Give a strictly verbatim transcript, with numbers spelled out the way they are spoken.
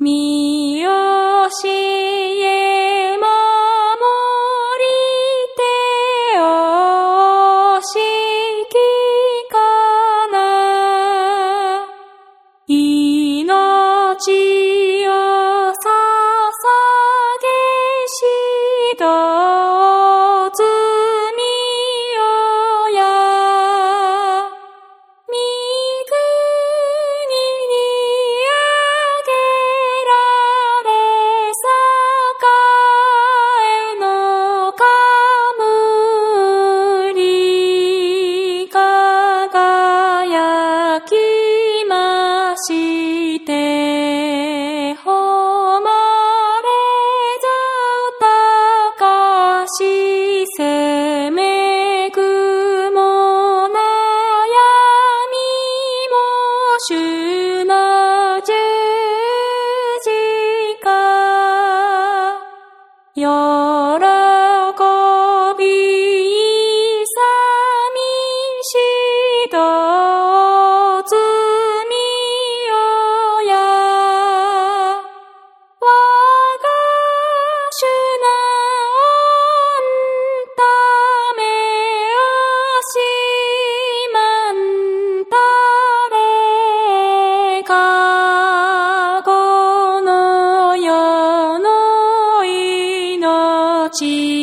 見教え守り手をしきかな。命を捧げしと罪をや御国にあげられ栄えの冠輝きまして誉れざたかしせめくも悩みも主の十字架喜びさみしと罪をや我が主な御ためをしまんたれかこの世の命